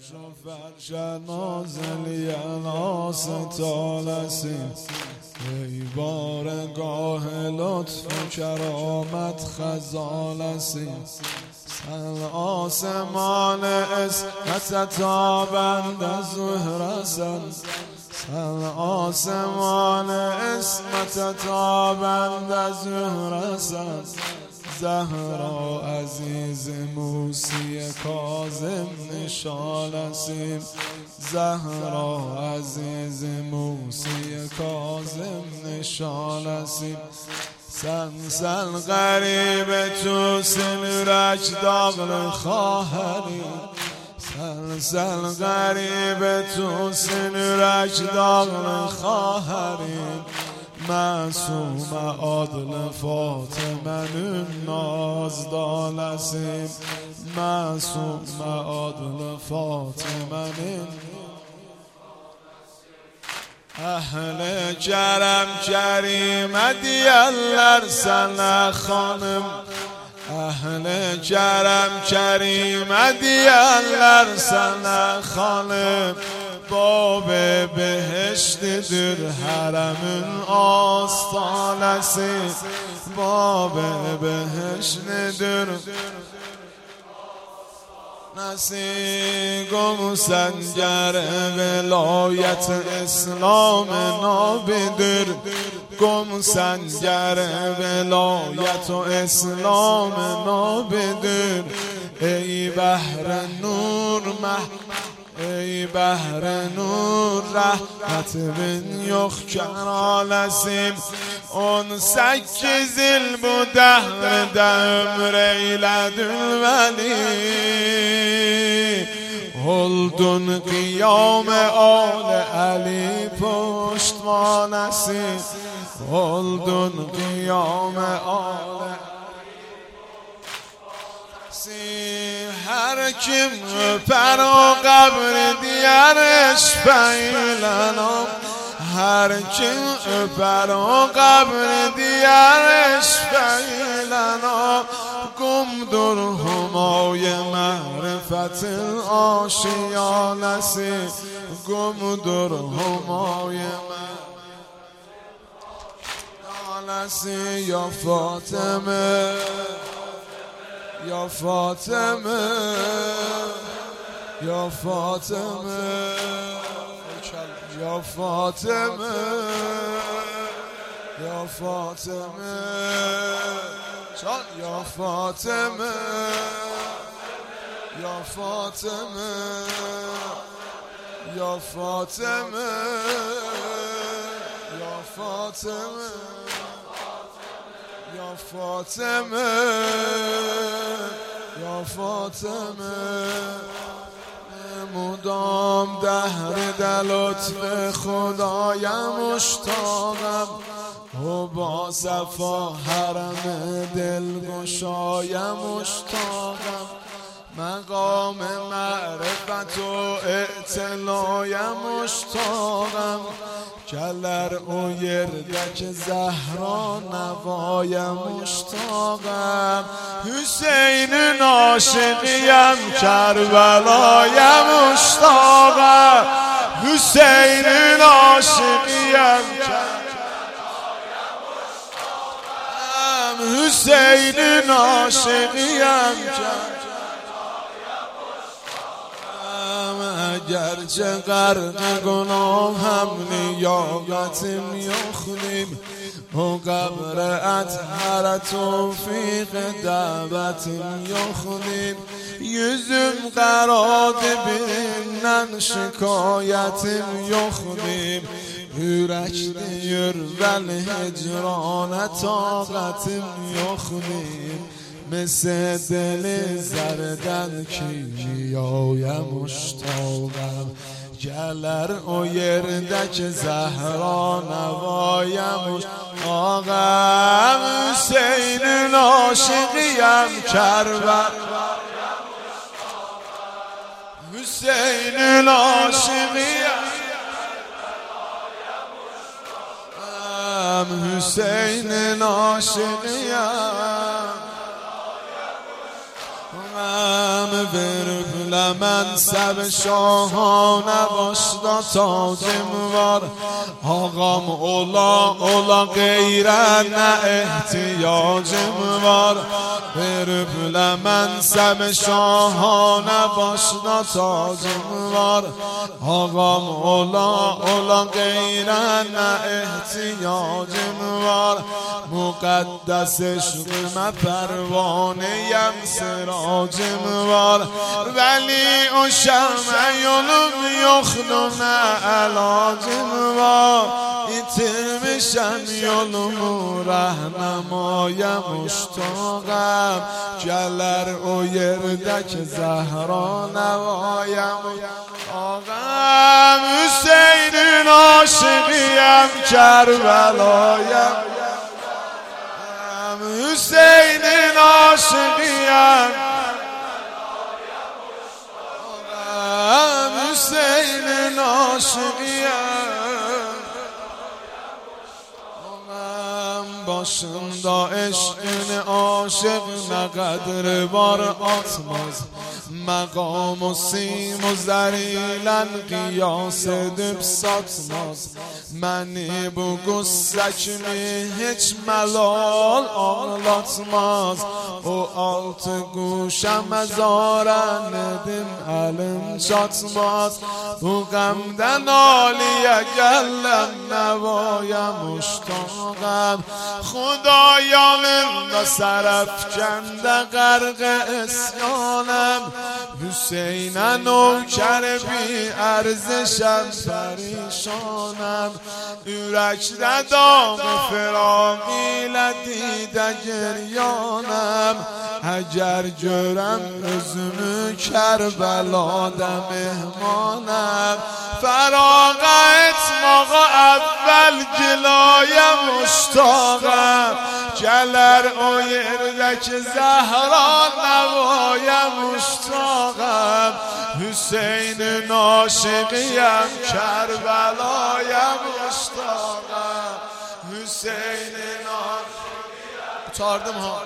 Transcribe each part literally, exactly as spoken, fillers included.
شو فرش نازلی ناس تالسی ای بارگاه لطف و کرامت خزالسی سن آسمان اسمت تابند زهره سن سن آسمان اسمت تابند زهره سن زهرا عزیز موسی کاظم نشانسیم زهرا عزیز موسی کاظم نشانسیم سن سن غریب تو سنورک داغل خواهری سن سن غریب تو سنورک داغل خواهری معصوم عادل فاطمه ناز دالسیم معصوم عادل فاطمه اهل کرم کریم دیالر سن خانم اهل کرم کریم دیالر سن خانم باب بهشت در حرم آستانسی باب بهشت در نسی گم سنجر ولایت اسلام نابدر گم سنجر ولایت و اسلام نابدر ای بحر نور مح ای بحر نور رحمت بن یخکرالسیم اون سکزل بوده دمر ایلد الولی هلدون قیام آل علی پشتوانسیم هلدون قیام آل هر کم پرا قبر دیارش پیلنا هر کم پرا قبر دیارش پیلنا گم در همای معرفت آشیانسی گم در همای معرفت یا فاطمه یا فاطمه یا فاطمه یا فاطمه یا فاطمه یا فاطمه یا فاطمه یا فاطمه یا فاطمه یا فاطمه یا فاطمه مدام دهر در لطف خدایم مشتاقم و با صفا حرم دلگشایم مشتاقم مقام معرفت و اعتلایم مشتاقم کلر او یردک زهرا نوایم مشتاقم حسین ناشقیم کربلایم مشتاقم حسین ناشقیم کربلایم مشتاقم حسین ناشقیم اگرچه غرق گناهم نیابتم یخنیم و قبر اطهر توفیق دعوتم یخنیم yüzüm qaradı birindən şikayətim yoxdur Ürəkdir vəli hicranə taqətim yoxdur مثل دل زردن کیمیایم مشتاقم گلر او یردک زهرا نوایم مشتاقم حسین ناشقیم کربلایم حسین ناشقیم حسین ناشقیم غم برب منصب شاهانه باشدا تاجم وار آقام اولا اولا غیره نه احتیاجم وار بربل منصب شاهانه باشدا تاجم وار آقام اولا اولا غیره نه احتیاجم وار مقدس عشق ما پروانه یم سراجم وار ولی او شمع یولم یخنم علاجم وار ایتر میشم یولم رهنمایم مشتاقم گلر او یردک زهرا نوایم آقام حسین عاشقیم کربلایم حسین عاشقیم حسین عاشقیم باشم دا عشقین عاشق نقدر بار آتماز مقام و سیم و زریلن قیاس دب ساتماز منی بو گسک می هیچ ملال آلاتماز او آلت گوشم ازارن ندیم علم چاتماز بو غمدن آلیه گلم نوایم مشتاقم خدایا من سرف کنده غرق اسیانم حسین نوکر بی ارزشم پریشانم یورک دام فراقی لدیده گریانم اگر جرم özümü کربلاده مهمانم فراغ اتماغا اول گلایم مشتاقم گلر او یردک زهرا نوایم مشتاقم حسین عاشقیم کربلایم مشتاقم حسین عاشقیم تاردم ها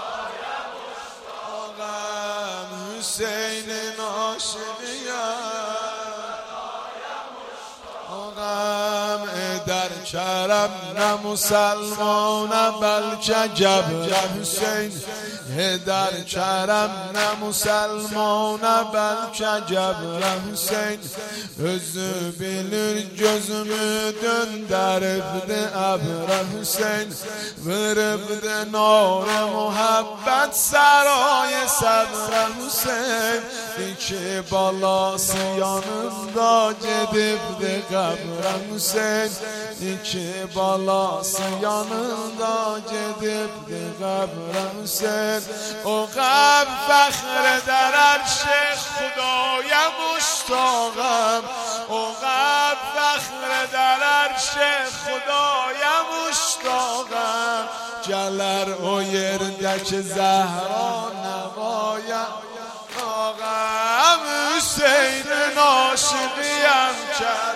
حسین عاشقیم آقام در کرم نه مسلمان بلکه جبر حسین در کرم نه مسلمان بلکه جبر حسین özü bilir gözümü döndürübde abra Hüseyin veribde nare muhabbet saray sabra Hüseyin iki balası yanında gedibde kabra Hüseyin iki balası yanında gedibde kabra Hüseyin o gam فخر در عرش خدای مشتاقم او غم فخر در عرش خدای مشتاقم گلر او یردک زهرا نوایم آقام حسین عاشقیم